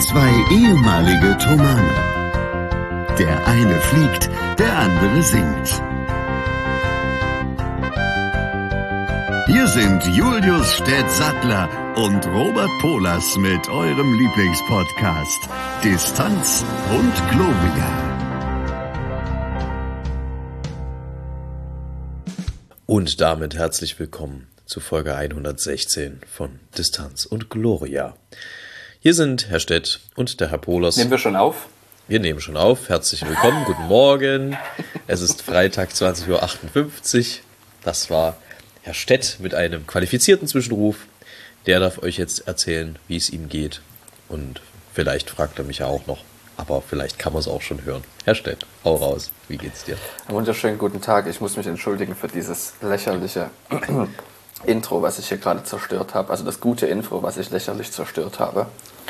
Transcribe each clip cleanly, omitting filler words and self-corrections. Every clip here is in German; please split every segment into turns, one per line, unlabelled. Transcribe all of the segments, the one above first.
Zwei ehemalige Tomane. Der eine fliegt, der andere singt. Hier sind Julius Städtsattler und Robert Polas mit eurem Lieblingspodcast Distanz und Gloria.
Und damit herzlich willkommen zu Folge 116 von Distanz und Gloria. Hier sind Herr Städt und der Herr Polas.
Nehmen wir schon auf?
Wir nehmen schon auf. Herzlich willkommen, guten Morgen. Es ist Freitag, 20.58 Uhr. Das war Herr Städt mit einem qualifizierten Zwischenruf. Der darf euch jetzt erzählen, wie es ihm geht. Und vielleicht fragt er mich ja auch noch. Aber vielleicht kann man es auch schon hören. Herr Städt, hau raus. Wie geht's dir?
Einen wunderschönen guten Tag. Ich muss mich entschuldigen für dieses lächerliche Intro, was ich hier gerade zerstört habe. Also das gute Intro, was ich lächerlich zerstört habe.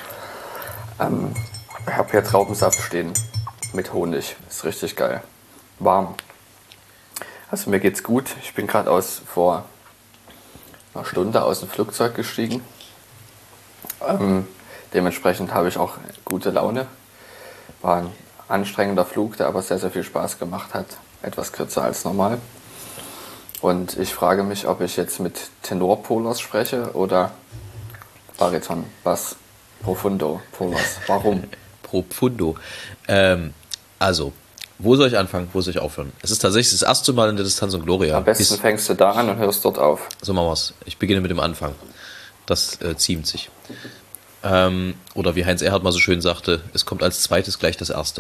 Ich habe hier Traubensaft stehen mit Honig. Ist richtig geil. Warm. Also mir geht's gut. Ich bin gerade vor einer Stunde aus dem Flugzeug gestiegen. Dementsprechend habe ich auch gute Laune. War ein anstrengender Flug, der aber sehr, sehr viel Spaß gemacht hat. Etwas kürzer als normal. Und ich frage mich, ob ich jetzt mit Tenor-Polas spreche oder Bariton, Bass, Profundo, Polas. Warum?
Profundo. Also, wo soll ich anfangen, wo soll ich aufhören? Es ist tatsächlich das erste Mal in der Distanz und Gloria.
Am besten fängst du da an und hörst dort auf.
So machen wir es. Ich beginne mit dem Anfang. Das ziemt sich. Oder wie Heinz Erhardt mal so schön sagte, es kommt als zweites gleich das erste.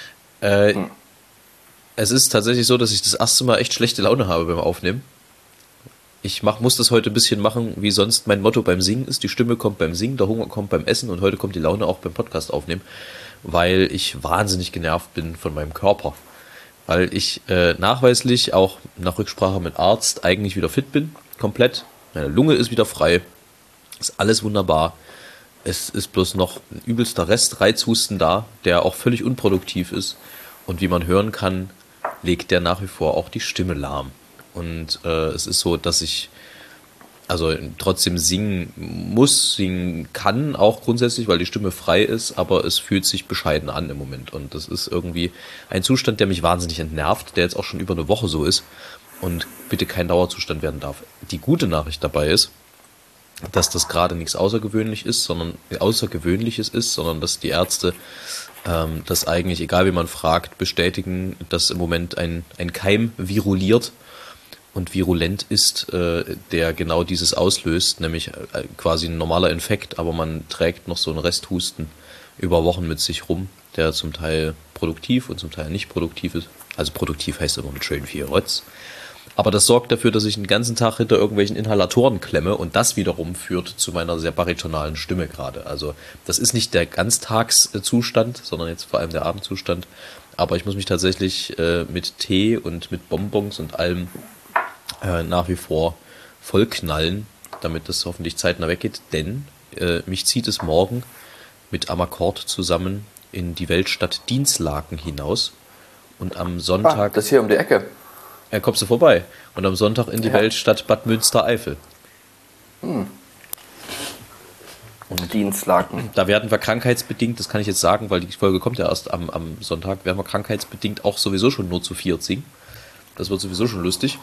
Es ist tatsächlich so, dass ich das erste Mal echt schlechte Laune habe beim Aufnehmen. Ich muss das heute ein bisschen machen, wie sonst mein Motto beim Singen ist. Die Stimme kommt beim Singen, der Hunger kommt beim Essen und heute kommt die Laune auch beim Podcast aufnehmen, weil ich wahnsinnig genervt bin von meinem Körper. Weil ich nachweislich auch nach Rücksprache mit Arzt eigentlich wieder fit bin, komplett. Meine Lunge ist wieder frei, ist alles wunderbar. Es ist bloß noch ein übelster Restreizhusten da, der auch völlig unproduktiv ist. Und wie man hören kann, legt der nach wie vor auch die Stimme lahm. Und es ist so, dass ich also trotzdem singen kann, auch grundsätzlich, weil die Stimme frei ist, aber es fühlt sich bescheiden an im Moment. Und das ist irgendwie ein Zustand, der mich wahnsinnig entnervt, der jetzt auch schon über eine Woche so ist und bitte kein Dauerzustand werden darf. Die gute Nachricht dabei ist, dass das gerade nichts Außergewöhnliches ist, sondern dass die Ärzte das eigentlich, egal wie man fragt, bestätigen, dass im Moment ein Keim viruliert und virulent ist, der genau dieses auslöst, nämlich quasi ein normaler Infekt, aber man trägt noch so einen Resthusten über Wochen mit sich rum, der zum Teil produktiv und zum Teil nicht produktiv ist. Also produktiv heißt immer mit schön viel Rotz. Aber das sorgt dafür, dass ich den ganzen Tag hinter irgendwelchen Inhalatoren klemme und das wiederum führt zu meiner sehr baritonalen Stimme gerade. Also das ist nicht der Ganztagszustand, sondern jetzt vor allem der Abendzustand. Aber ich muss mich tatsächlich mit Tee und mit Bonbons und allem nach wie vor vollknallen, damit das hoffentlich zeitnah weggeht. Denn mich zieht es morgen mit Amakord zusammen in die Weltstadt Dinslaken hinaus. Und am Sonntag...
Das hier um die Ecke.
Ja, kommst du vorbei. Und am Sonntag in die Weltstadt Bad Münstereifel.
Und Dinslaken.
Da werden wir krankheitsbedingt, das kann ich jetzt sagen, weil die Folge kommt ja erst am Sonntag, werden wir krankheitsbedingt auch sowieso schon nur zu viert singen. Das wird sowieso schon lustig.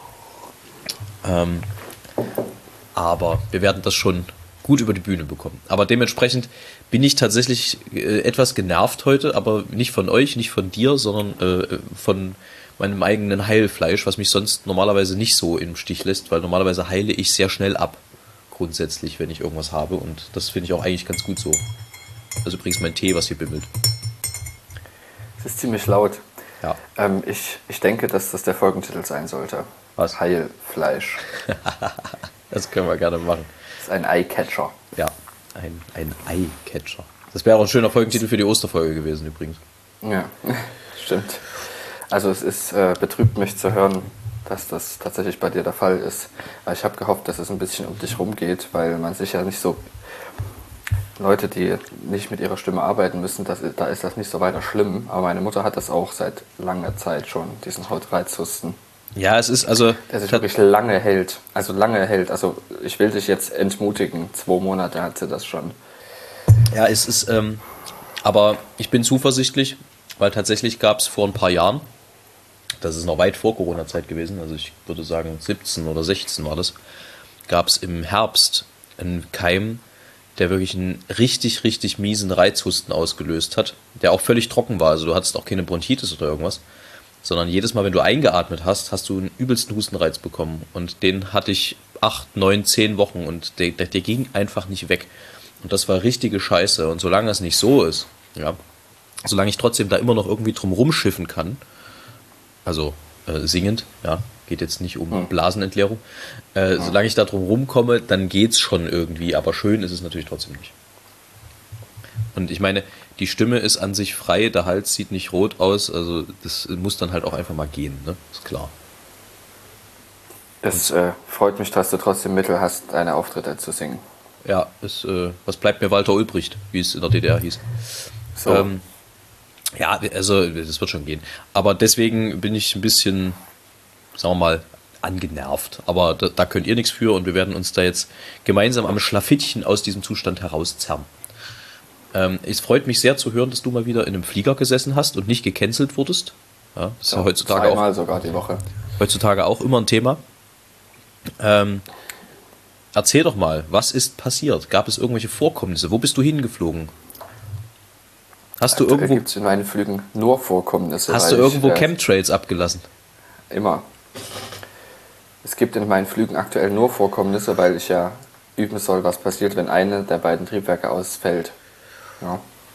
Aber wir werden das schon gut über die Bühne bekommen. Aber dementsprechend bin ich tatsächlich etwas genervt heute, aber nicht von euch, nicht von dir, sondern von meinem eigenen Heilfleisch, was mich sonst normalerweise nicht so im Stich lässt, weil normalerweise heile ich sehr schnell ab, grundsätzlich, wenn ich irgendwas habe, und das finde ich auch eigentlich ganz gut so. Also übrigens mein Tee, was hier bimmelt.
Es ist ziemlich laut.
Ja.
Ich denke, dass das der Folgentitel sein sollte.
Was?
Heilfleisch.
Das können wir gerne machen.
Das ist ein Eyecatcher.
Ja, ein Eyecatcher. Das wäre auch ein schöner Folgentitel für die Osterfolge gewesen übrigens.
Ja, stimmt. Also es betrübt mich zu hören, dass das tatsächlich bei dir der Fall ist. Ich habe gehofft, dass es ein bisschen um dich rumgeht, weil man sich ja nicht so... Leute, die nicht mit ihrer Stimme arbeiten müssen, da ist das nicht so weiter schlimm. Aber meine Mutter hat das auch seit langer Zeit schon, diesen Hautreizhusten.
Ja, es ist also...
Der sich wirklich lange hält. Also ich will dich jetzt entmutigen. 2 Monate hat sie das schon.
Ja, es ist... Aber ich bin zuversichtlich, weil tatsächlich gab es vor ein paar Jahren, das ist noch weit vor Corona-Zeit gewesen, also ich würde sagen 17 oder 16 war das, gab es im Herbst einen Keim, der wirklich einen richtig, richtig miesen Reizhusten ausgelöst hat, der auch völlig trocken war. Also du hattest auch keine Bronchitis oder irgendwas, sondern jedes Mal, wenn du eingeatmet hast, hast du einen übelsten Hustenreiz bekommen. Und den hatte ich 8, 9, 10 Wochen und der ging einfach nicht weg. Und das war richtige Scheiße. Und solange es nicht so ist, ja, solange ich trotzdem da immer noch irgendwie drum rumschiffen kann, also singend, ja, geht jetzt nicht um Blasenentleerung, solange ich da drum rumkomme, dann geht's schon irgendwie, aber schön ist es natürlich trotzdem nicht. Und ich meine, die Stimme ist an sich frei, der Hals sieht nicht rot aus, also das muss dann halt auch einfach mal gehen, ne? Ist klar.
Es freut mich, dass du trotzdem Mittel hast, deine Auftritte zu singen.
Ja, was bleibt mir Walter Ulbricht, wie es in der DDR hieß.
So.
Ja, also das wird schon gehen. Aber deswegen bin ich ein bisschen, sagen wir mal, angenervt. Aber da könnt ihr nichts für und wir werden uns da jetzt gemeinsam am Schlafittchen aus diesem Zustand herauszerren. Es freut mich sehr zu hören, dass du mal wieder in einem Flieger gesessen hast und nicht gecancelt wurdest. Ja, das ist ja heutzutage
zweimal sogar die Woche.
Heutzutage auch immer ein Thema. Erzähl doch mal, was ist passiert? Gab es irgendwelche Vorkommnisse? Wo bist du hingeflogen? Hast du irgendwo?
Gibt es in meinen Flügen nur Vorkommnisse.
Hast du irgendwo Chemtrails abgelassen?
Immer. Es gibt in meinen Flügen aktuell nur Vorkommnisse, weil ich ja üben soll, was passiert, wenn eine der beiden Triebwerke ausfällt. Ja.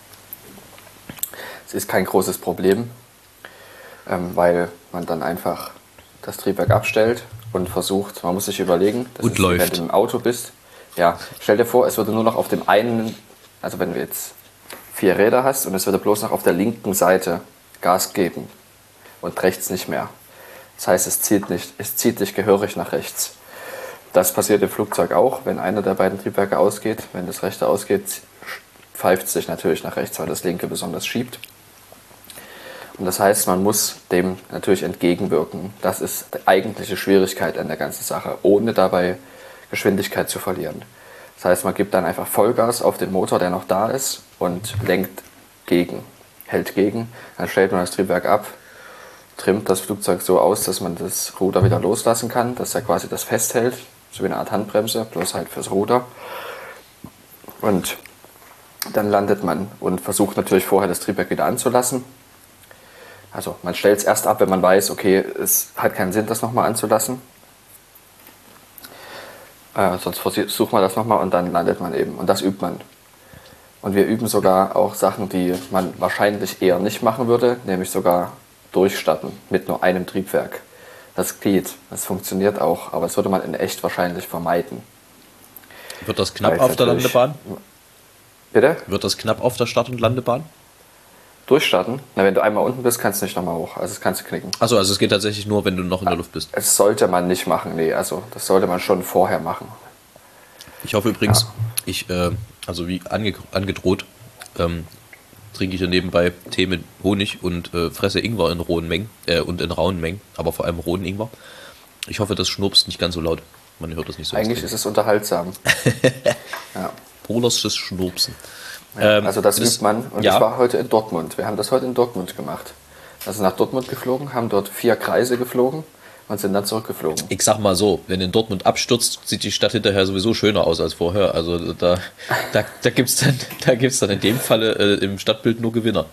Es ist kein großes Problem, weil man dann einfach das Triebwerk abstellt und versucht, man muss sich überlegen, das
und
ist,
läuft.
wenn du im Auto bist. Ja, stell dir vor, es würde nur noch auf dem einen, also wenn du jetzt 4 Räder hast und es würde bloß noch auf der linken Seite Gas geben und rechts nicht mehr. Das heißt, es zieht dich gehörig nach rechts. Das passiert im Flugzeug auch, wenn einer der beiden Triebwerke ausgeht. Wenn das rechte ausgeht, pfeift es sich natürlich nach rechts, weil das linke besonders schiebt. Und das heißt, man muss dem natürlich entgegenwirken. Das ist die eigentliche Schwierigkeit an der ganzen Sache, ohne dabei Geschwindigkeit zu verlieren. Das heißt, man gibt dann einfach Vollgas auf den Motor, der noch da ist, und lenkt gegen, hält gegen. Dann stellt man das Triebwerk ab, trimmt das Flugzeug so aus, dass man das Ruder wieder loslassen kann, dass er quasi das festhält, so wie eine Art Handbremse, bloß halt fürs Ruder. Und dann landet man und versucht natürlich vorher das Triebwerk wieder anzulassen. Also man stellt es erst ab, wenn man weiß, okay, es hat keinen Sinn, das nochmal anzulassen. Sonst versucht man das nochmal und dann landet man eben. Und das übt man. Und wir üben sogar auch Sachen, die man wahrscheinlich eher nicht machen würde, nämlich sogar durchstarten mit nur einem Triebwerk. Das geht, das funktioniert auch, aber das würde man in echt wahrscheinlich vermeiden.
Wird das knapp auf der Landebahn?
Bitte?
Wird das knapp auf der Start- und Landebahn?
Durchstarten? Na, wenn du einmal unten bist, kannst du nicht nochmal hoch. Also das kannst du knicken.
Achso, also es geht tatsächlich nur, wenn du noch in der Luft bist.
Es sollte man nicht machen, nee. Also das sollte man schon vorher machen.
Ich hoffe übrigens, also wie angedroht, trinke ich ja nebenbei Tee mit Honig und fresse Ingwer in rohen Mengen und in rauen Mengen, aber vor allem rohen Ingwer. Ich hoffe, das schnurpst nicht ganz so laut. Man hört das nicht so.
Eigentlich ist es unterhaltsam. Ja.
Polersches Schnurpsen.
Also das übt man. Und
ja.
ich war heute in Dortmund. Wir haben das heute in Dortmund gemacht. Also nach Dortmund geflogen, haben dort 4 Kreise geflogen und sind dann zurückgeflogen.
Ich sag mal so, wenn in Dortmund abstürzt, sieht die Stadt hinterher sowieso schöner aus als vorher. Also da gibt's dann in dem Falle im Stadtbild nur Gewinner.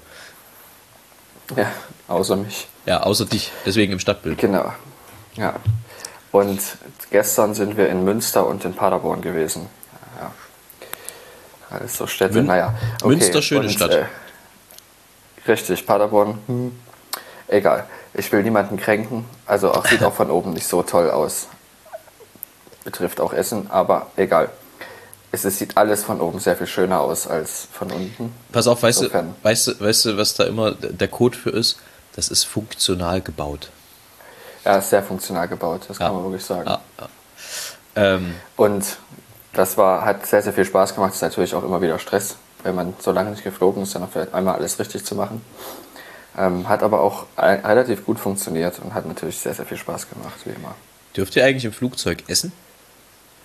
Ja, außer mich.
Ja, außer dich. Deswegen im Stadtbild.
Genau. Ja. Und gestern sind wir in Münster und in Paderborn gewesen. Ja. Alles so Städte, naja. Okay.
Münster, schöne Stadt.
Richtig, Paderborn, egal. Ich will niemanden kränken, also auch, sieht auch von oben nicht so toll aus. Betrifft auch Essen, aber egal. Es sieht alles von oben sehr viel schöner aus als von unten.
Pass auf, weißt du, was da immer der Code für ist? Das ist funktional gebaut.
Ja, ist sehr funktional gebaut, das kann man wirklich sagen.
Ja.
Und das hat sehr, sehr viel Spaß gemacht. Das ist natürlich auch immer wieder Stress, wenn man so lange nicht geflogen ist, dann noch einmal alles richtig zu machen. Hat aber auch relativ gut funktioniert und hat natürlich sehr, sehr viel Spaß gemacht, wie immer.
Dürft ihr eigentlich im Flugzeug essen?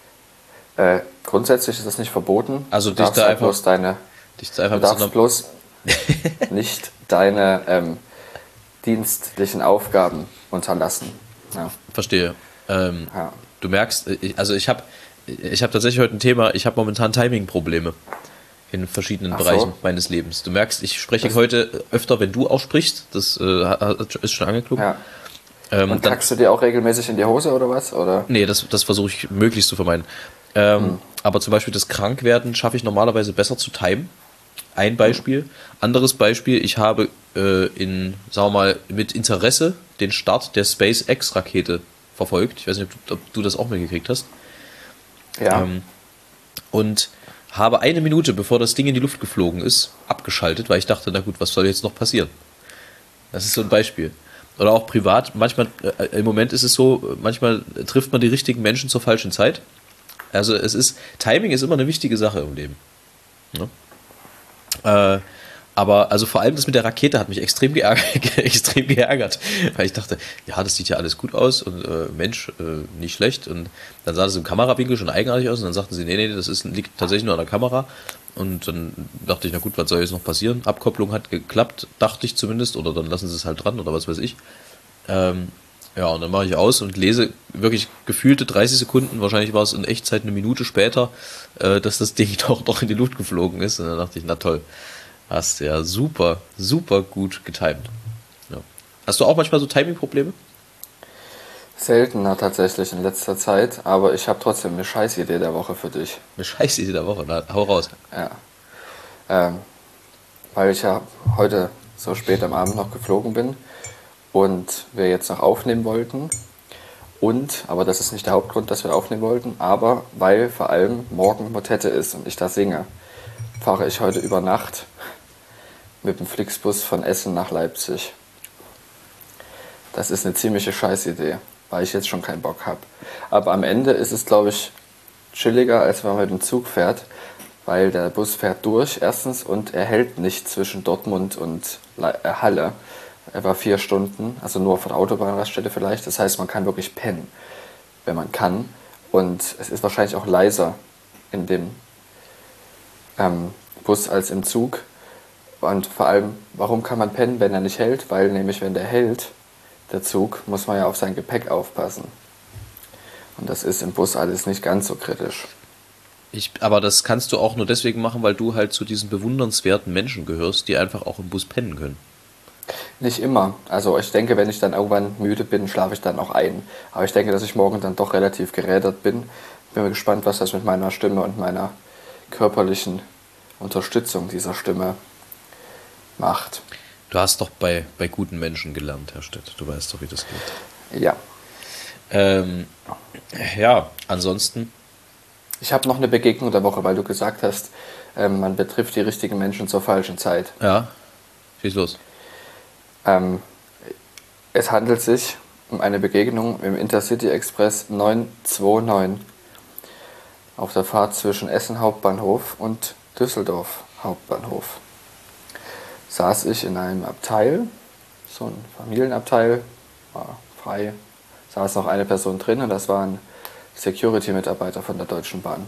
Grundsätzlich ist das nicht verboten.
Also
du darfst bloß nicht deine dienstlichen Aufgaben unterlassen. Ja.
Verstehe.
Ja.
Du merkst, also ich habe tatsächlich heute ein Thema, ich habe momentan Timing-Probleme in verschiedenen Bereichen meines Lebens. Du merkst, ich spreche heute öfter, wenn du auch sprichst, das ist schon angeklungen.
Ja. Und kackst du dir auch regelmäßig in die Hose oder was? Oder?
Nee, das versuche ich möglichst zu vermeiden. Aber zum Beispiel das Krankwerden schaffe ich normalerweise besser zu timen. Ein Beispiel. Anderes Beispiel, ich habe sagen wir mal, mit Interesse den Start der SpaceX-Rakete verfolgt. Ich weiß nicht, ob du das auch mitgekriegt hast.
Ja.
Und habe 1 Minute, bevor das Ding in die Luft geflogen ist, abgeschaltet, weil ich dachte, na gut, was soll jetzt noch passieren? Das ist so ein Beispiel. Oder auch privat, manchmal, im Moment ist es so, manchmal trifft man die richtigen Menschen zur falschen Zeit. Also Timing ist immer eine wichtige Sache im Leben. Ja? Aber also vor allem das mit der Rakete hat mich extrem geärgert, weil ich dachte, ja, das sieht ja alles gut aus und Mensch, nicht schlecht. Und dann sah das im Kamerawinkel schon eigenartig aus und dann sagten sie, nee, das liegt tatsächlich nur an der Kamera. Und dann dachte ich, na gut, was soll jetzt noch passieren? Abkopplung hat geklappt, dachte ich zumindest, oder dann lassen sie es halt dran oder was weiß ich. Ja, und dann mache ich aus und lese wirklich gefühlte 30 Sekunden, wahrscheinlich war es in Echtzeit 1 Minute später, dass das Ding doch in die Luft geflogen ist. Und dann dachte ich, na toll. Hast ja super, super gut getimt. Ja. Hast du auch manchmal so Timing-Probleme?
Seltener tatsächlich in letzter Zeit, aber ich habe trotzdem eine Scheißidee der Woche für dich.
Eine Scheißidee der Woche, na, hau raus.
Ja. Weil ich ja heute so spät am Abend noch geflogen bin und wir jetzt noch aufnehmen wollten. Aber das ist nicht der Hauptgrund, dass wir aufnehmen wollten, aber weil vor allem morgen Motette ist und ich da singe, fahre ich heute über Nacht mit dem Flixbus von Essen nach Leipzig. Das ist eine ziemliche Scheißidee, weil ich jetzt schon keinen Bock habe. Aber am Ende ist es, glaube ich, chilliger, als wenn man mit dem Zug fährt, weil der Bus fährt durch, erstens, und er hält nicht zwischen Dortmund und Halle. Er war 4 Stunden, also nur von der Autobahnraststätte vielleicht. Das heißt, man kann wirklich pennen, wenn man kann. Und es ist wahrscheinlich auch leiser in dem Bus als im Zug. Und vor allem, warum kann man pennen, wenn er nicht hält? Weil nämlich, wenn der hält, der Zug, muss man ja auf sein Gepäck aufpassen. Und das ist im Bus alles nicht ganz so kritisch.
Aber das kannst du auch nur deswegen machen, weil du halt zu diesen bewundernswerten Menschen gehörst, die einfach auch im Bus pennen können.
Nicht immer. Also ich denke, wenn ich dann irgendwann müde bin, schlafe ich dann auch ein. Aber ich denke, dass ich morgen dann doch relativ gerädert bin. Bin mir gespannt, was das mit meiner Stimme und meiner körperlichen Unterstützung dieser Stimme macht.
Du hast doch bei guten Menschen gelernt, Herr Stett. Du weißt doch, wie das geht.
Ja.
Ja, ansonsten.
Ich habe noch eine Begegnung der Woche, weil du gesagt hast, man betrifft die richtigen Menschen zur falschen Zeit.
Ja, schieß los.
Es handelt sich um eine Begegnung im Intercity Express 929 auf der Fahrt zwischen Essen Hauptbahnhof und Düsseldorf Hauptbahnhof. Saß ich in einem Abteil, so ein Familienabteil, war frei, saß noch eine Person drin und das war ein Security-Mitarbeiter von der Deutschen Bahn.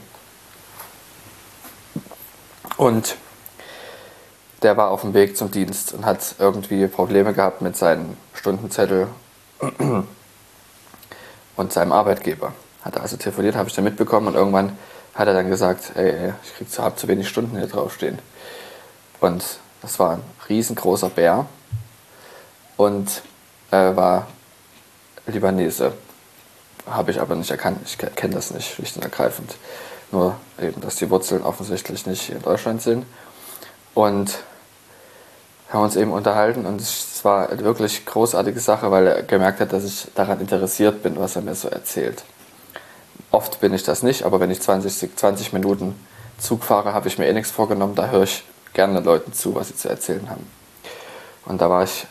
Und der war auf dem Weg zum Dienst und hat irgendwie Probleme gehabt mit seinem Stundenzettel und seinem Arbeitgeber. Hat er also telefoniert, habe ich dann mitbekommen und irgendwann hat er dann gesagt, ey, ich habe zu wenig Stunden hier draufstehen. Und das war ein riesengroßer Bär und war Libanese. Habe ich aber nicht erkannt, ich kenne das nicht, schlicht und ergreifend. Nur eben, dass die Wurzeln offensichtlich nicht hier in Deutschland sind. Und haben uns eben unterhalten und es war eine wirklich großartige Sache, weil er gemerkt hat, dass ich daran interessiert bin, was er mir so erzählt. Oft bin ich das nicht, aber wenn ich 20 Minuten Zug fahre, habe ich mir nichts vorgenommen, da höre ich gerne Leuten zu, was sie zu erzählen haben. Und da war ich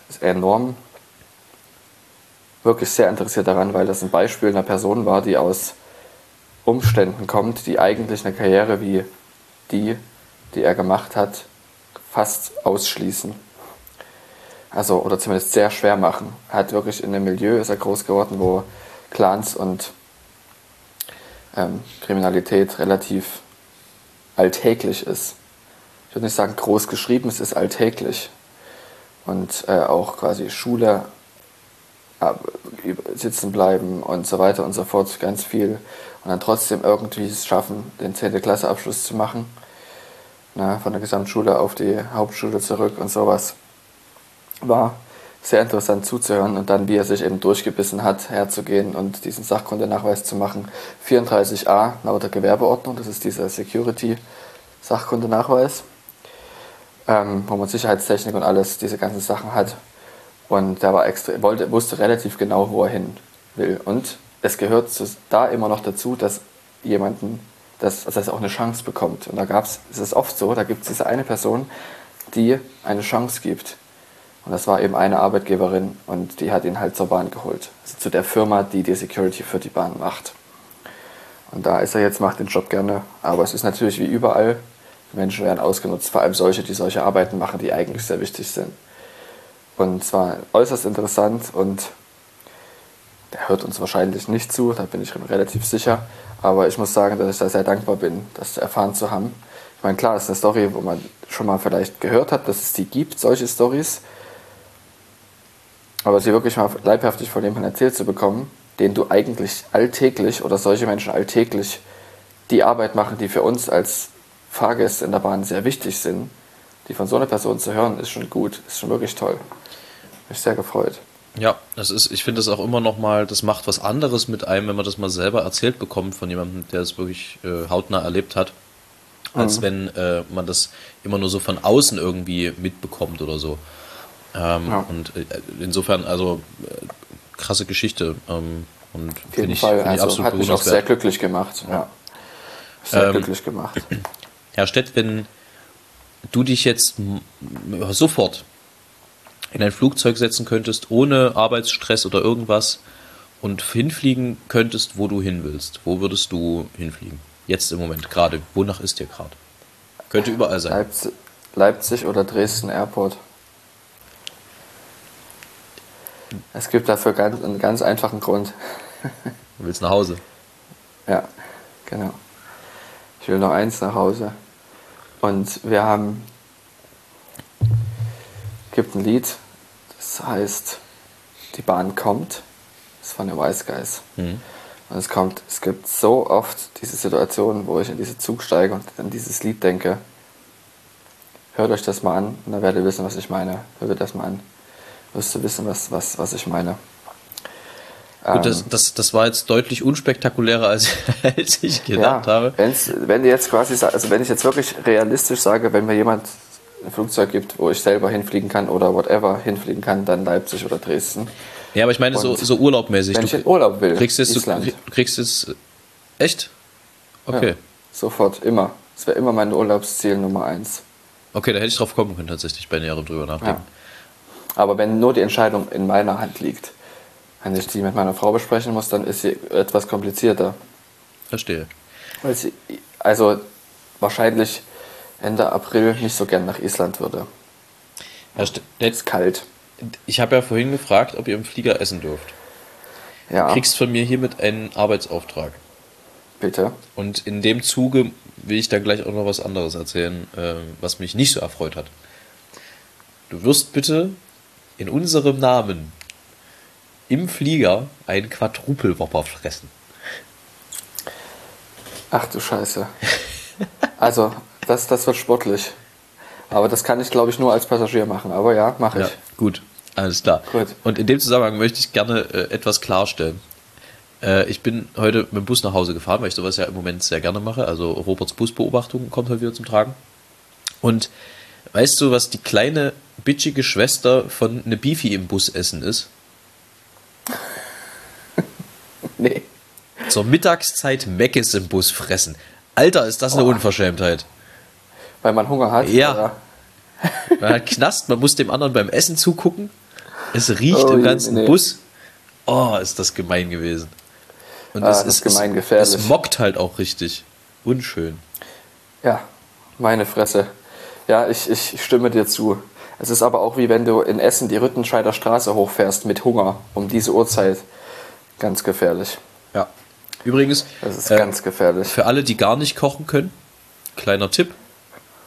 wirklich sehr interessiert daran, weil das ein Beispiel einer Person war, die aus Umständen kommt, die eigentlich eine Karriere wie die er gemacht hat, fast ausschließen. Also, oder zumindest sehr schwer machen. Er hat wirklich in einem Milieu, ist er groß geworden, wo Clans und Kriminalität relativ alltäglich ist. ich würde nicht sagen groß geschrieben, es ist alltäglich. Und auch quasi Schule, sitzen bleiben und so weiter und so fort, ganz viel. Und dann trotzdem irgendwie es schaffen, den 10. Klasse Abschluss zu machen. Von der Gesamtschule auf die Hauptschule zurück und sowas. War sehr interessant zuzuhören und dann, wie er sich eben durchgebissen hat, herzugehen und diesen Sachkundenachweis zu machen. 34a laut der Gewerbeordnung, das ist dieser Security-Sachkundenachweis, wo man Sicherheitstechnik und alles, diese ganzen Sachen hat. Und der war wusste relativ genau, wo er hin will. Und es gehört da immer noch dazu, dass dass er auch eine Chance bekommt. Und es ist oft so, da gibt es diese eine Person, die eine Chance gibt. Und das war eben eine Arbeitgeberin und die hat ihn halt zur Bahn geholt. Also zu der Firma, die Security für die Bahn macht. Und da ist er jetzt, macht den Job gerne. Aber es ist natürlich wie überall, Menschen werden ausgenutzt, vor allem solche, die solche Arbeiten machen, die eigentlich sehr wichtig sind. Und zwar äußerst interessant und der hört uns wahrscheinlich nicht zu, da bin ich relativ sicher. Aber ich muss sagen, dass ich da sehr dankbar bin, das erfahren zu haben. Ich meine, klar, es ist eine Story, wo man schon mal vielleicht gehört hat, dass es die gibt, solche Stories. Aber sie wirklich mal leibhaftig von jemandem erzählt zu bekommen, den du eigentlich alltäglich oder solche Menschen alltäglich die Arbeit machen, die für uns als Fahrgäste in der Bahn sehr wichtig sind, die von so einer Person zu hören, ist schon gut, ist schon wirklich toll. Mich sehr gefreut.
Ja, ich finde das auch immer noch mal, das macht was anderes mit einem, wenn man das mal selber erzählt bekommt von jemandem, der es wirklich hautnah erlebt hat, als wenn man das immer nur so von außen irgendwie mitbekommt oder so. Und insofern, also krasse Geschichte und
auf jeden Fall, also hat mich auch sehr glücklich gemacht. Ja. Sehr glücklich gemacht.
Herr Stett, wenn du dich jetzt sofort in ein Flugzeug setzen könntest, ohne Arbeitsstress oder irgendwas und hinfliegen könntest, wo du hin willst, wo würdest du hinfliegen? Jetzt im Moment, gerade. Wonach ist dir gerade? Könnte überall sein.
Leipzig oder Dresden Airport. Es gibt dafür einen ganz einfachen Grund.
Du willst nach Hause?
Ja, genau. Ich will noch eins nach Hause. Und gibt ein Lied, das heißt Die Bahn kommt. Das ist von den Wise Guys. Und es gibt so oft diese Situationen, wo ich in diesen Zug steige und an dieses Lied denke. Hört euch das mal an und dann werdet ihr wissen, was ich meine. Hört euch das mal an. Wirst du wissen, was ich meine.
Gut, das war jetzt deutlich unspektakulärer, als ich gedacht habe.
Wenn ich jetzt wirklich realistisch sage, wenn mir jemand ein Flugzeug gibt, wo ich selber hinfliegen kann oder whatever hinfliegen kann, dann Leipzig oder Dresden.
Ja, aber ich meine so urlaubmäßig.
Wenn ich in Urlaub will,
kriegst es echt? Okay.
Ja, sofort, immer. Das wäre immer mein Urlaubsziel Nummer 1.
Okay, da hätte ich drauf kommen können tatsächlich, bei näherem drüber nachdenken.
Ja. Aber wenn nur die Entscheidung in meiner Hand liegt, wenn ich die mit meiner Frau besprechen muss, dann ist sie etwas komplizierter.
Verstehe.
Weil sie wahrscheinlich Ende April nicht so gern nach Island würde. Es ist kalt.
Ich habe ja vorhin gefragt, ob ihr im Flieger essen dürft.
Ja.
Du kriegst von mir hiermit einen Arbeitsauftrag.
Bitte.
Und in dem Zuge will ich da gleich auch noch was anderes erzählen, was mich nicht so erfreut hat. Du wirst bitte in unserem Namen im Flieger einen Quadrupelwhopper fressen.
Ach du Scheiße. Also, das wird sportlich. Aber das kann ich, glaube ich, nur als Passagier machen. Aber ja, mache ich.
Ja, gut, alles klar.
Gut.
Und in dem Zusammenhang möchte ich gerne etwas klarstellen. Ich bin heute mit dem Bus nach Hause gefahren, weil ich sowas ja im Moment sehr gerne mache. Also Roberts Busbeobachtung kommt heute wieder zum Tragen. Und weißt du, was die kleine, bitchige Schwester von ne Beefy im Bus essen ist?
Nee.
Zur Mittagszeit Meckes im Bus fressen. Alter, ist das eine Unverschämtheit.
Weil man Hunger hat?
Ja.
Oder?
Man hat Knast, man muss dem anderen beim Essen zugucken. Es riecht im ganzen Bus. Oh, ist das gemein gewesen. Und
das ist gemeingefährlich.
Es mockt halt auch richtig. Unschön.
Ja, meine Fresse. Ja, ich stimme dir zu. Es ist aber auch wie wenn du in Essen die Rüttenscheider Straße hochfährst mit Hunger um diese Uhrzeit. Ganz gefährlich.
Ja. Übrigens,
das ist ganz gefährlich.
Für alle, die gar nicht kochen können, kleiner Tipp.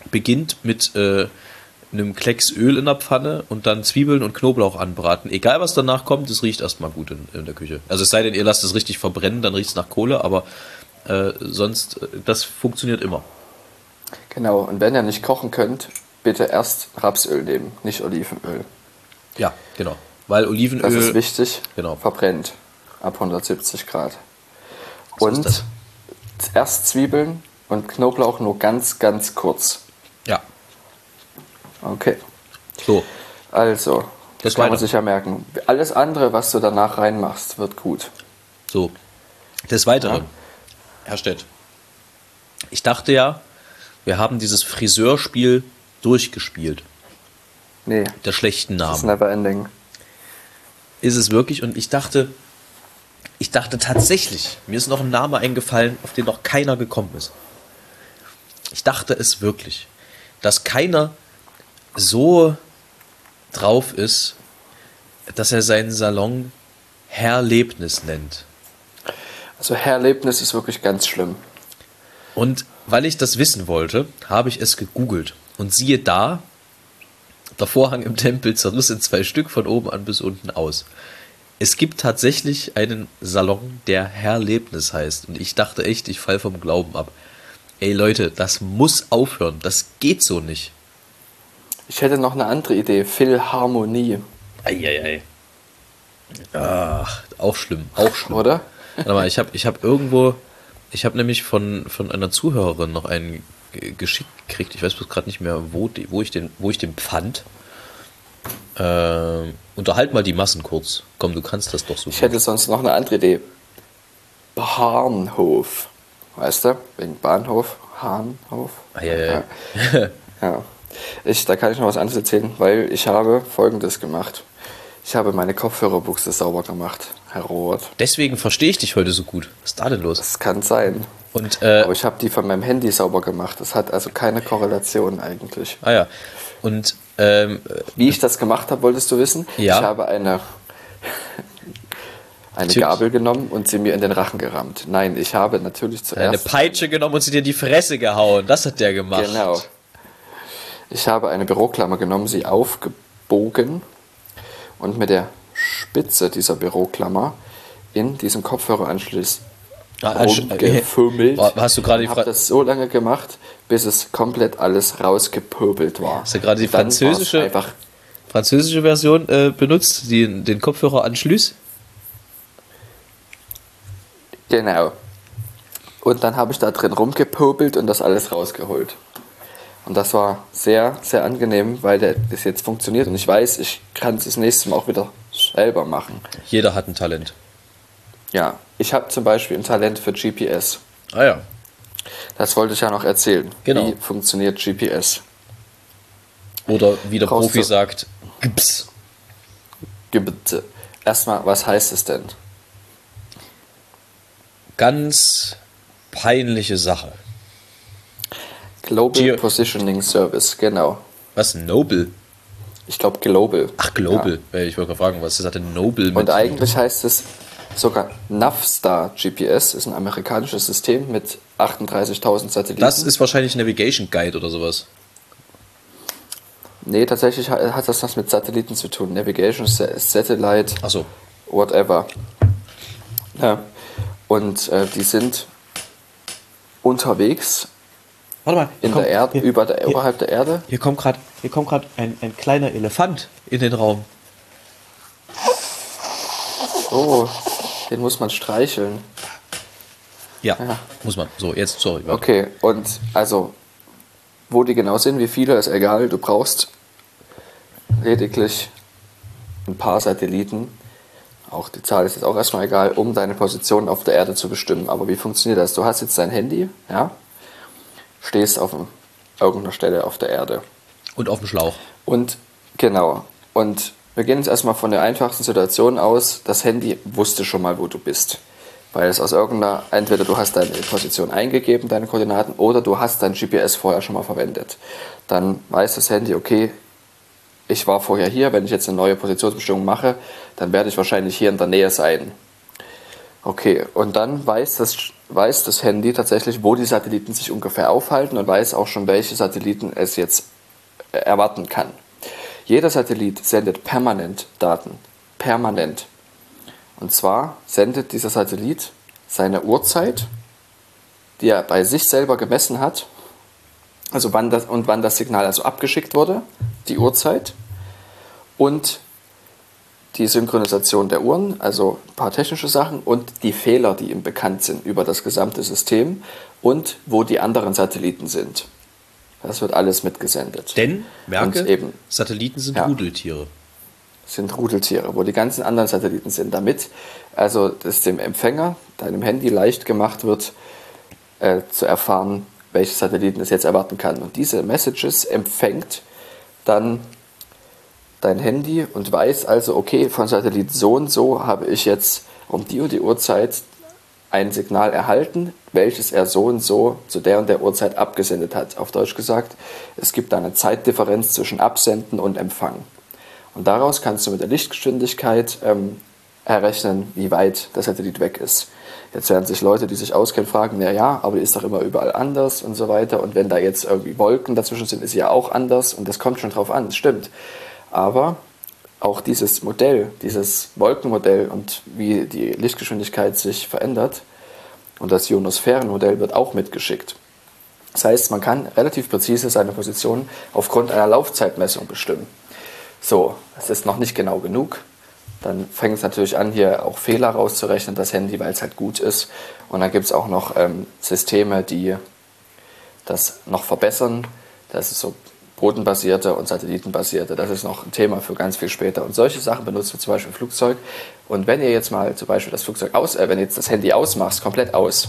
beginnt mit einem Klecks Öl in der Pfanne und dann Zwiebeln und Knoblauch anbraten. Egal was danach kommt, es riecht erstmal gut in der Küche. Also es sei denn, ihr lasst es richtig verbrennen, dann riecht es nach Kohle, aber sonst, das funktioniert immer.
Genau, und wenn ihr nicht kochen könnt, bitte erst Rapsöl nehmen, nicht Olivenöl.
Ja, genau. Weil Olivenöl...
Das ist wichtig,
genau.
verbrennt ab 170 Grad.
So ist
Und
das.
erst Zwiebeln und Knoblauch nur ganz, ganz kurz.
Ja,
Okay,
so.
also,
Das
kann man
weiter.
sich ja merken. Alles andere, was du danach reinmachst, wird gut.
So. Des Weiteren,
Ja.
Herr Stett, ich dachte ja, wir haben dieses Friseurspiel durchgespielt.
Nee,
Der schlechten
das ist
Namen.
never ending.
Ist es wirklich? Und ich dachte tatsächlich, mir ist noch ein Name eingefallen, auf den noch keiner gekommen ist. Ich dachte es wirklich, dass keiner so drauf ist, dass er seinen Salon Herrlebnis nennt.
Also Herrlebnis ist wirklich ganz schlimm.
Und weil ich das wissen wollte, habe ich es gegoogelt. Und siehe da, der Vorhang im Tempel zerriss in 2 Stück von oben an bis unten aus. Es gibt tatsächlich einen Salon, der Herrlebnis heißt. Und ich dachte echt, ich falle vom Glauben ab. Ey Leute, das muss aufhören. Das geht so nicht.
Ich hätte noch eine andere Idee, Philharmonie,
Eieiei. Ach, auch schlimm, auch schlimm.
oder?
Warte mal, ich habe nämlich von einer Zuhörerin noch einen geschickt gekriegt. Ich weiß bloß gerade nicht mehr, wo ich den fand. Unterhalt mal die Massen kurz. Komm, du kannst das doch so.
Ich hätte sonst noch eine andere Idee. Bahnhof. Weißt du? Wegen Bahnhof, Hahnhof.
Eieiei.
Ja. Da kann ich noch was anderes erzählen, weil ich habe Folgendes gemacht. Ich habe meine Kopfhörerbuchse sauber gemacht, Herr Roth.
Deswegen verstehe ich dich heute so gut. Was ist da denn los?
Das kann sein.
Und,
Aber ich habe die von meinem Handy sauber gemacht. Das hat also keine Korrelation eigentlich.
ja. Und,
Wie ich das gemacht habe, wolltest du wissen?
Ja.
Ich habe eine
Natürlich.
Gabel genommen und sie mir in den Rachen gerammt. Nein, ich habe natürlich zuerst...
eine Peitsche genommen und sie dir in die Fresse gehauen. Das hat der gemacht.
Genau. Ich habe eine Büroklammer genommen, sie aufgebogen und mit der Spitze dieser Büroklammer in diesem Kopfhöreranschluss rumgefummelt.
Hast du gerade die
Ich habe das so lange gemacht, bis es komplett alles rausgepöbelt war.
Hast du gerade die
Und dann war's
französische Version benutzt, den Kopfhöreranschluss?
Genau. Und dann habe ich da drin rumgepöbelt und das alles rausgeholt. Und das war sehr, sehr angenehm, weil das jetzt funktioniert. Und ich weiß, ich kann es das nächste Mal auch wieder selber machen.
Jeder hat ein Talent.
Ja, ich habe zum Beispiel ein Talent für GPS.
Ah ja.
Das wollte ich ja noch erzählen.
Genau.
Wie funktioniert GPS?
Oder wie der
Brauchst
Profi
du-
sagt, Gips.
Bitte. Erstmal, was heißt es denn?
Ganz peinliche Sache.
Global
Geo-
Positioning Service, genau.
Was? Noble?
Ich glaube Global.
Ach, Global. Ich wollte gerade fragen, was hat denn Noble mit?
Und eigentlich heißt es sogar Navstar GPS, ist ein amerikanisches System mit 38.000 Satelliten.
Das ist wahrscheinlich Navigation Guide oder sowas.
Nee, tatsächlich hat das was mit Satelliten zu tun. Navigation, Satellite,
Ach so.
whatever. Ja. Und die sind unterwegs
Warte mal.
in der Erde, oberhalb der Erde.
Hier kommt gerade ein kleiner Elefant in den Raum.
Oh, den muss man streicheln.
Ja,
Ja.
muss man. So, jetzt, sorry. warte.
Okay, und also, wo die genau sind, wie viele, ist egal. Du brauchst lediglich ein paar Satelliten. Auch die Zahl ist jetzt auch erstmal egal, um deine Position auf der Erde zu bestimmen. Aber wie funktioniert das? Du hast jetzt dein Handy, ja, stehst auf irgendeiner Stelle auf der Erde.
Und auf dem Schlauch.
Und genau. Und wir gehen jetzt erstmal von der einfachsten Situation aus. Das Handy wusste schon mal, wo du bist. Weil es aus entweder du hast deine Position eingegeben, deine Koordinaten, oder du hast dein GPS vorher schon mal verwendet. Dann weiß das Handy, okay, ich war vorher hier, wenn ich jetzt eine neue Positionsbestimmung mache, dann werde ich wahrscheinlich hier in der Nähe sein. Okay, und dann weiß das weiß das Handy tatsächlich, wo die Satelliten sich ungefähr aufhalten und weiß auch schon, welche Satelliten es jetzt erwarten kann. Jeder Satellit sendet permanent Daten. Permanent. Und zwar sendet dieser Satellit seine Uhrzeit, die er bei sich selber gemessen hat, also wann das Signal also abgeschickt wurde, die Uhrzeit und die Synchronisation der Uhren, also ein paar technische Sachen und die Fehler, die ihm bekannt sind über das gesamte System und wo die anderen Satelliten sind. Das wird alles mitgesendet.
Denn, merke,
eben,
Satelliten sind Rudeltiere.
Sind Rudeltiere, wo die ganzen anderen Satelliten sind, damit also es dem Empfänger, deinem Handy, leicht gemacht wird, zu erfahren, welche Satelliten es jetzt erwarten kann. Und diese Messages empfängt dann dein Handy und weiß also, okay, von Satellit so und so habe ich jetzt um die und die Uhrzeit ein Signal erhalten, welches er so und so zu der und der Uhrzeit abgesendet hat. Auf Deutsch gesagt, es gibt eine Zeitdifferenz zwischen Absenden und Empfang. Und daraus kannst du mit der Lichtgeschwindigkeit errechnen, wie weit der Satellit weg ist. Jetzt werden sich Leute, die sich auskennen, fragen, ja, aber die ist doch immer überall anders und so weiter. Und wenn da jetzt irgendwie Wolken dazwischen sind, ist sie ja auch anders. Und das kommt schon drauf an, das stimmt. Aber auch dieses Modell, dieses Wolkenmodell und wie die Lichtgeschwindigkeit sich verändert und das Ionosphärenmodell wird auch mitgeschickt. Das heißt, man kann relativ präzise seine Position aufgrund einer Laufzeitmessung bestimmen. So, das ist noch nicht genau genug. Dann fängt es natürlich an, hier auch Fehler rauszurechnen, das Handy, weil es halt gut ist. Und dann gibt es auch noch Systeme, die das noch verbessern. Das ist so bodenbasierte und satellitenbasierte. Das ist noch ein Thema für ganz viel später. Und solche Sachen benutzen wir zum Beispiel im Flugzeug. Und wenn ihr jetzt mal zum Beispiel das Flugzeug wenn ihr jetzt das Handy ausmachst, komplett aus,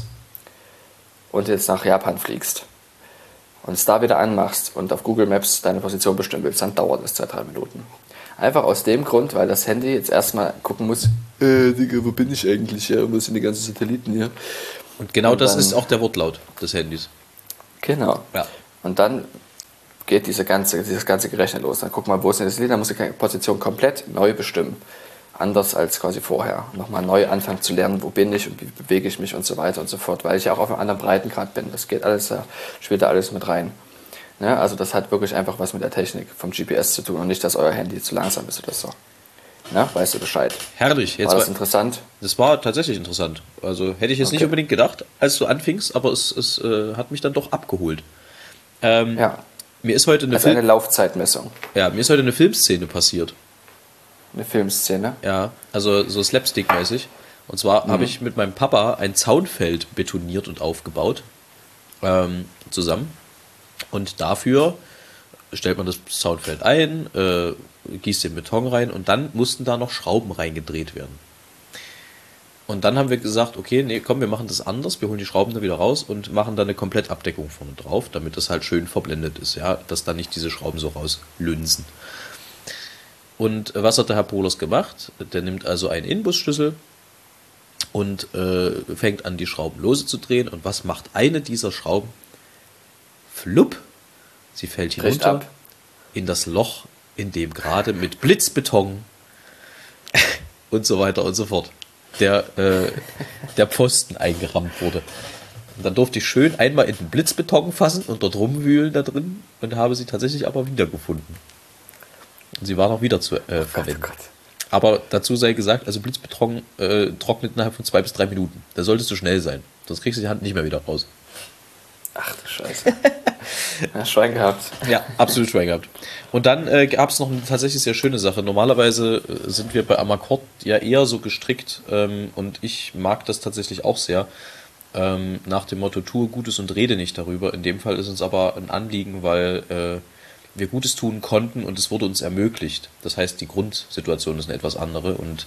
und jetzt nach Japan fliegst und es da wieder anmachst und auf Google Maps deine Position bestimmen willst, dann dauert es 2-3 Minuten. Einfach aus dem Grund, weil das Handy jetzt erstmal gucken muss, Digga, wo bin ich eigentlich hier? Wo sind die ganzen Satelliten hier?
Und genau das ist auch der Wortlaut des Handys.
Genau.
Ja.
Und dann geht dieses ganze Gerechnet los. Dann guck mal, wo ist denn das Lied? Dann musst du die Position komplett neu bestimmen. Anders als quasi vorher. Nochmal neu anfangen zu lernen, wo bin ich und wie bewege ich mich und so weiter und so fort. Weil ich ja auch auf einem anderen Breitengrad bin. Das geht alles, spielt da alles mit rein. Ja, also das hat wirklich einfach was mit der Technik vom GPS zu tun und nicht, dass euer Handy zu langsam ist oder so. Ja, weißt du Bescheid.
Herrlich.
War das interessant?
Das war tatsächlich interessant. Also hätte ich jetzt nicht unbedingt gedacht, als du anfingst, aber es hat mich dann doch abgeholt. Mir ist heute
eine Laufzeitmessung.
Ja, mir ist heute eine Filmszene passiert.
Eine Filmszene?
Ja, also so Slapstick-mäßig. Und zwar habe ich mit meinem Papa ein Zaunfeld betoniert und aufgebaut. Zusammen. Und dafür stellt man das Zaunfeld ein, gießt den Beton rein und dann mussten da noch Schrauben reingedreht werden. Und dann haben wir gesagt, okay, nee, komm, wir machen das anders, wir holen die Schrauben da wieder raus und machen da eine Komplettabdeckung vorne drauf, damit das halt schön verblendet ist, ja, dass da nicht diese Schrauben so rauslünsen. Und was hat der Herr Pohlers gemacht? Der nimmt also einen Inbusschlüssel und fängt an, die Schrauben lose zu drehen. Und was macht eine dieser Schrauben? Flupp! Sie fällt hinunter in das Loch, in dem gerade mit Blitzbeton und so weiter und so fort der Pfosten eingerammt wurde. Und dann durfte ich schön einmal in den Blitzbeton fassen und dort rumwühlen da drin und habe sie tatsächlich aber wiedergefunden. Und sie war noch wieder zu verwenden.
Gott.
Aber dazu sei gesagt, also Blitzbeton trocknet innerhalb von 2 bis 3 Minuten. Da solltest du schnell sein, sonst kriegst du die Hand nicht mehr wieder raus.
Ach du Scheiße. Ja, Schwein gehabt.
Ja, absolut Schwein gehabt. Und dann gab es noch eine tatsächlich sehr schöne Sache. Normalerweise sind wir bei Amakord ja eher so gestrickt und ich mag das tatsächlich auch sehr. Nach dem Motto, tue Gutes und rede nicht darüber. In dem Fall ist uns aber ein Anliegen, weil wir Gutes tun konnten und es wurde uns ermöglicht. Das heißt, die Grundsituation ist eine etwas andere und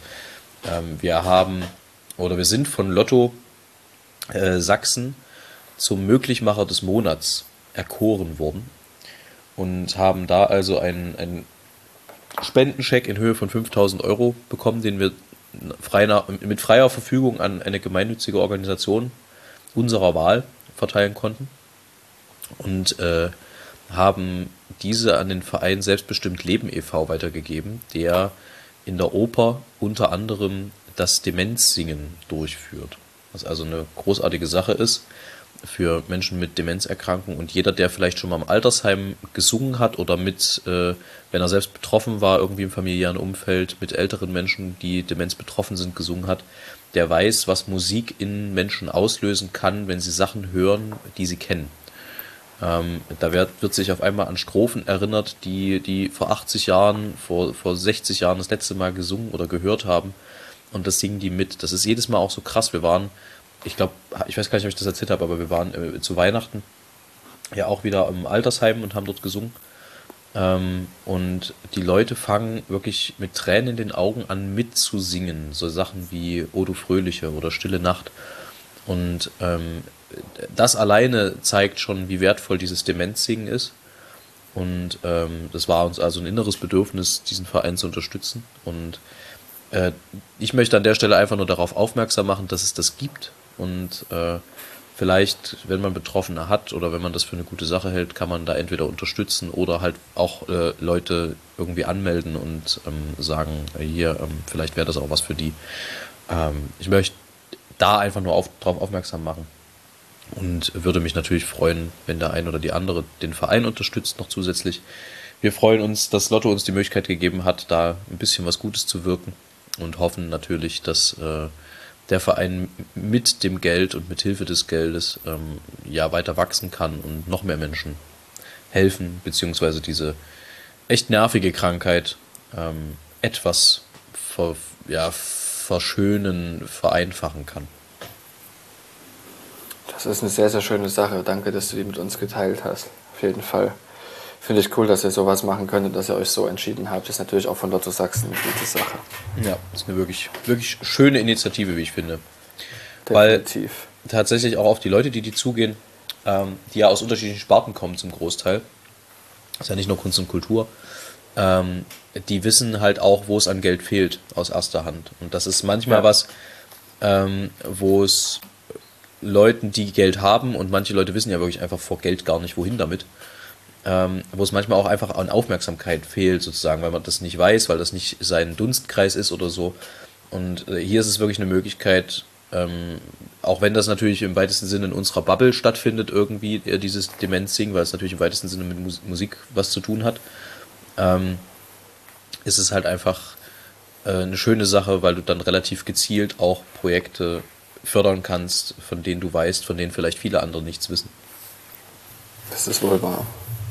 wir sind von Lotto Sachsen zum Möglichmacher des Monats erkoren worden und haben da also einen Spendenscheck in Höhe von 5.000 € bekommen, den wir mit freier Verfügung an eine gemeinnützige Organisation unserer Wahl verteilen konnten und haben diese an den Verein Selbstbestimmt Leben e.V. weitergegeben, der in der Oper unter anderem das Demenzsingen durchführt. was also eine großartige Sache ist für Menschen mit Demenzerkrankungen. Und jeder, der vielleicht schon mal im Altersheim gesungen hat oder wenn er selbst betroffen war, irgendwie im familiären Umfeld, mit älteren Menschen, die Demenz betroffen sind, gesungen hat, der weiß, was Musik in Menschen auslösen kann, wenn sie Sachen hören, die sie kennen. Da wird sich auf einmal an Strophen erinnert, die vor 80 Jahren, vor 60 Jahren das letzte Mal gesungen oder gehört haben. Und das singen die mit. Das ist jedes Mal auch so krass. Ich glaube, ich weiß gar nicht, ob ich das erzählt habe, aber wir waren zu Weihnachten ja auch wieder im Altersheim und haben dort gesungen. Und die Leute fangen wirklich mit Tränen in den Augen an mitzusingen. So Sachen wie O du Fröhliche oder Stille Nacht. Und das alleine zeigt schon, wie wertvoll dieses Demenzsingen ist. Und das war uns also ein inneres Bedürfnis, diesen Verein zu unterstützen. Und ich möchte an der Stelle einfach nur darauf aufmerksam machen, dass es das gibt. Und vielleicht, wenn man Betroffene hat oder wenn man das für eine gute Sache hält, kann man da entweder unterstützen oder halt auch Leute irgendwie anmelden und sagen, hier, vielleicht wäre das auch was für die. Ich möchte da einfach nur darauf aufmerksam machen. Und würde mich natürlich freuen, wenn der ein oder die andere den Verein unterstützt, noch zusätzlich. Wir freuen uns, dass Lotto uns die Möglichkeit gegeben hat, da ein bisschen was Gutes zu wirken und hoffen natürlich, dass der Verein mit dem Geld und mit Hilfe des Geldes weiter wachsen kann und noch mehr Menschen helfen, beziehungsweise diese echt nervige Krankheit etwas verschönen, vereinfachen kann.
Das ist eine sehr, sehr schöne Sache. Danke, dass du die mit uns geteilt hast. Auf jeden Fall. Finde ich cool, dass ihr sowas machen könnt und dass ihr euch so entschieden habt. Das ist natürlich auch von Lotto Sachsen eine gute Sache.
Ja, das ist eine wirklich, wirklich schöne Initiative, wie ich finde.
Definitiv.
Weil tatsächlich auch auf die Leute, die zugehen, die ja aus unterschiedlichen Sparten kommen zum Großteil, das ist ja nicht nur Kunst und Kultur, die wissen halt auch, wo es an Geld fehlt, aus erster Hand. Und das ist manchmal was, wo es Leuten, die Geld haben, und manche Leute wissen ja wirklich einfach vor Geld gar nicht, wohin damit, wo es manchmal auch einfach an Aufmerksamkeit fehlt, sozusagen, weil man das nicht weiß, weil das nicht sein Dunstkreis ist oder so. Und hier ist es wirklich eine Möglichkeit, auch wenn das natürlich im weitesten Sinne in unserer Bubble stattfindet, irgendwie dieses Demenzsingen, weil es natürlich im weitesten Sinne mit Musik was zu tun hat, ist es halt einfach eine schöne Sache, weil du dann relativ gezielt auch Projekte fördern kannst, von denen du weißt, von denen vielleicht viele andere nichts wissen.
Das ist wohl wahr.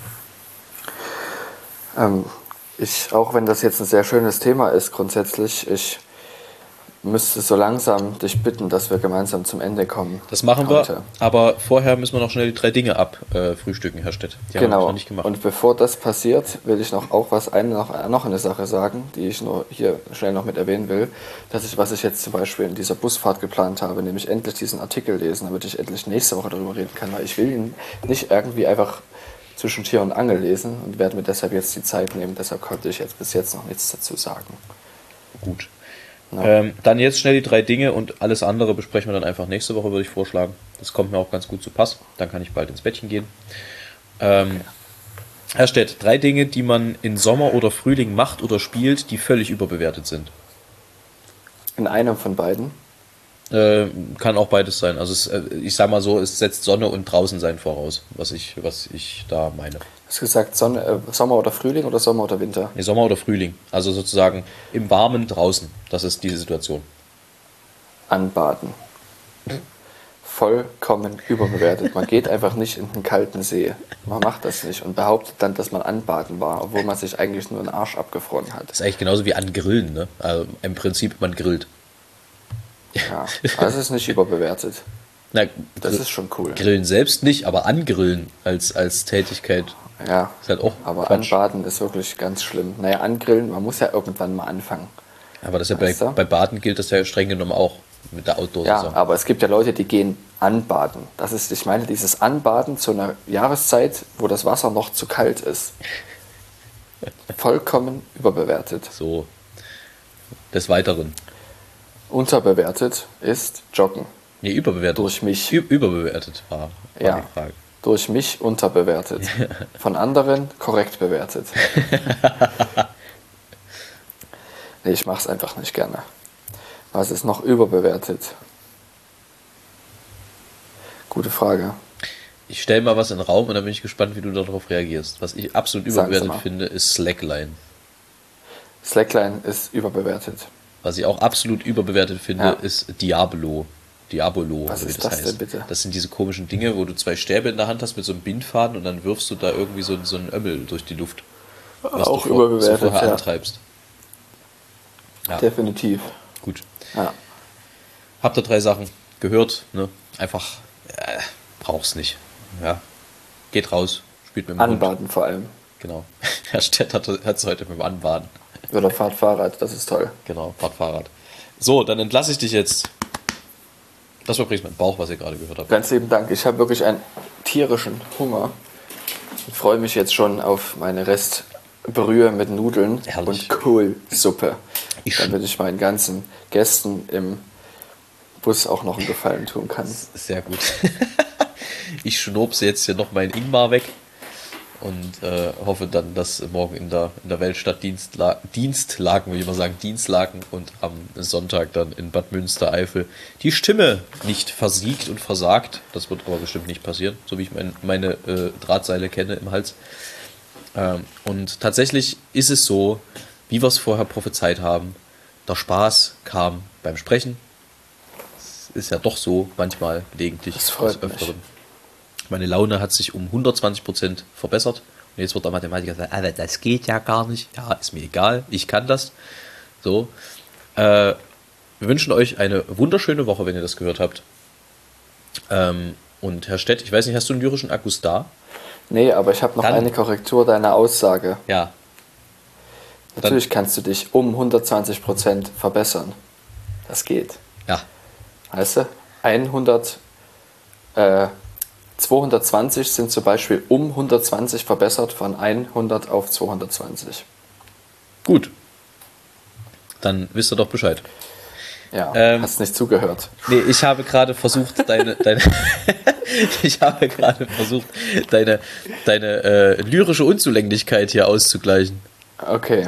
Auch wenn das jetzt ein sehr schönes Thema ist, grundsätzlich, ich müsste so langsam dich bitten, dass wir gemeinsam zum Ende kommen.
Das machen wir, aber vorher müssen wir noch schnell die 3 Dinge abfrühstücken, Herr Stett. Die haben wir noch nicht gemacht.
Und bevor das passiert, will ich noch eine Sache sagen, die ich nur hier schnell noch mit erwähnen will, was ich jetzt zum Beispiel in dieser Busfahrt geplant habe, nämlich endlich diesen Artikel lesen, damit ich endlich nächste Woche darüber reden kann, weil ich will ihn nicht irgendwie einfach zwischen Tür und Angel lesen und werde mir deshalb jetzt die Zeit nehmen, deshalb konnte ich jetzt bis jetzt noch nichts dazu sagen.
Gut. Ja. Dann jetzt schnell die 3 Dinge und alles andere besprechen wir dann einfach nächste Woche, würde ich vorschlagen. Das kommt mir auch ganz gut zu Pass. Dann kann ich bald ins Bettchen gehen. Okay. Herr Stett, 3 Dinge, die man in Sommer oder Frühling macht oder spielt, die völlig überbewertet sind.
In einem von beiden?
Kann auch beides sein. Also ich sag mal so, es setzt Sonne und draußen sein voraus, was ich da meine.
Hast du gesagt Sommer oder Frühling oder Sommer oder Winter?
Nee, Sommer oder Frühling. Also sozusagen im Warmen draußen. Das ist diese Situation.
Anbaden. Vollkommen überbewertet. Man geht einfach nicht in den kalten See. Man macht das nicht und behauptet dann, dass man anbaden war, obwohl man sich eigentlich nur den Arsch abgefroren hat.
Das ist eigentlich genauso wie angrillen, ne? Also im Prinzip, man grillt.
Ja, das ist nicht überbewertet.
Na,
das ist schon cool.
Grillen selbst nicht, aber angrillen als Tätigkeit
ja,
ist halt auch
aber
Quatsch.
Anbaden ist wirklich ganz schlimm. Naja, angrillen, man muss ja irgendwann mal anfangen.
Aber das ist ja bei Baden gilt das ja streng genommen auch mit der Outdoor-Saison.
Ja, aber es gibt ja Leute, die gehen anbaden. Ich meine, dieses Anbaden zu einer Jahreszeit, wo das Wasser noch zu kalt ist. Vollkommen überbewertet.
So, des Weiteren.
Unterbewertet ist Joggen.
Nee, überbewertet.
Durch mich.
Überbewertet war
ja,
die Frage.
Durch mich unterbewertet. Von anderen korrekt bewertet. Nee, ich mach's einfach nicht gerne. Was ist noch überbewertet? Gute Frage.
Ich stelle mal was in den Raum und dann bin ich gespannt, wie du darauf reagierst. Was ich absolut
Sagen Sie
überbewertet
mal.
finde, ist Slackline.
Slackline ist überbewertet.
Was ich auch absolut überbewertet finde,
Ja.
ist Diabolo. Diabolo,
Was
oder wie
ist
das
das
heißt.
denn bitte?
Das sind diese komischen Dinge, wo du 2 Stäbe in der Hand hast mit so einem Bindfaden und dann wirfst du da irgendwie so einen Ömmel durch die Luft. Was
Auch
du
überbewertet,
vorher
ja.
antreibst. Ja,
Definitiv.
gut.
Ja.
Habt ihr 3 Sachen gehört, ne? Einfach, brauch's nicht. Ja. Geht raus, spielt mit dem Hund.
Anbaden vor allem.
Genau. Herr Stett hat es heute mit dem Anbaden.
Oder fahrt Fahrrad, das ist toll.
Genau, fahrt Fahrrad. So, dann entlasse ich dich jetzt. Das war übrigens mein Bauch, was ihr gerade gehört habt.
Ganz lieben Dank. Ich habe wirklich einen tierischen Hunger. Ich freue mich jetzt schon auf meine Restbrühe mit Nudeln
Herrlich.
und Kohlsuppe.
Ich-
Damit ich meinen ganzen Gästen im Bus auch noch einen Gefallen tun kann.
Sehr gut. Ich schnurpse jetzt hier noch meinen Ingmar weg und hoffe dann, dass morgen in der Weltstadt Dienstlaken, will ich mal sagen, Dienstlaken und am Sonntag dann in Bad Münstereifel die Stimme nicht versiegt und versagt. Das wird aber bestimmt nicht passieren, so wie ich meine Drahtseile kenne im Hals. Und tatsächlich ist es so, wie wir es vorher prophezeit haben, der Spaß kam beim Sprechen. Es ist ja doch so, manchmal gelegentlich
Das freut
des Öfteren. Meine Laune hat sich um 120% verbessert. Und jetzt wird der Mathematiker sagen, aber das geht ja gar nicht. Ja, ist mir egal, ich kann das. So. Wir wünschen euch eine wunderschöne Woche, wenn ihr das gehört habt. Und Herr Stett, ich weiß nicht, hast du einen lyrischen Akkus da?
Nee, aber ich habe noch
Dann-
eine Korrektur deiner Aussage.
Ja.
Natürlich kannst du dich um 120% verbessern. Das geht.
Ja.
Weißt du? 220 sind zum Beispiel um 120 verbessert von 100 auf 220.
Gut. Dann wisst ihr doch Bescheid.
Ja,
Ähm,
hast nicht zugehört.
Nee, ich habe gerade versucht, deine lyrische Unzulänglichkeit hier auszugleichen.
Okay.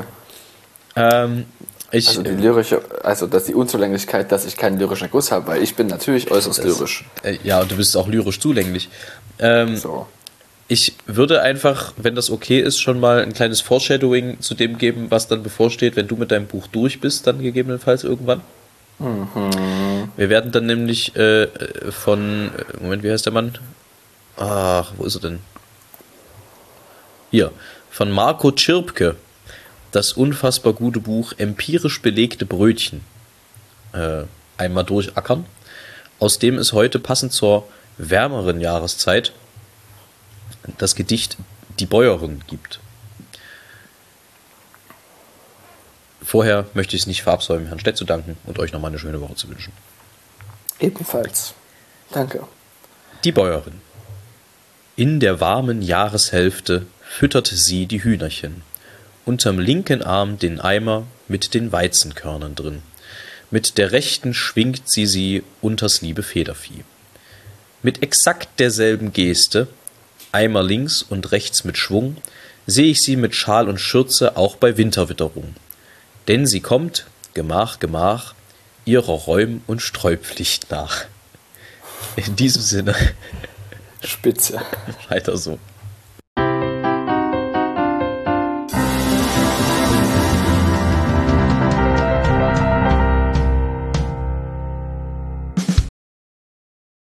Ich,
Also die lyrische, also dass die Unzulänglichkeit, dass ich keinen lyrischen Guss habe, weil ich bin natürlich äußerst lyrisch.
ja, und du bist auch lyrisch zulänglich.
So.
Ich würde einfach, wenn das okay ist, schon mal ein kleines Foreshadowing zu dem geben, was dann bevorsteht, wenn du mit deinem Buch durch bist, dann gegebenenfalls irgendwann. Wir werden dann nämlich Moment, wie heißt der Mann? Ach, wo ist er denn? Hier, von Marco Tschirpke, das unfassbar gute Buch Empirisch belegte Brötchen einmal durchackern, aus dem es heute passend zur wärmeren Jahreszeit das Gedicht Die Bäuerin gibt. Vorher möchte ich es nicht verabsäumen, Herrn Stett zu danken und euch nochmal eine schöne Woche zu wünschen.
Ebenfalls. Danke.
Die Bäuerin. In der warmen Jahreshälfte fütterte sie die Hühnerchen. Unterm linken Arm den Eimer mit den Weizenkörnern drin. Mit der rechten schwingt sie unters liebe Federvieh. Mit exakt derselben Geste, Eimer links und rechts mit Schwung, sehe ich sie mit Schal und Schürze auch bei Winterwitterung. Denn sie kommt, Gemach, Gemach, ihrer Räum- und Streupflicht nach. In diesem Sinne,
Spitze.
weiter so.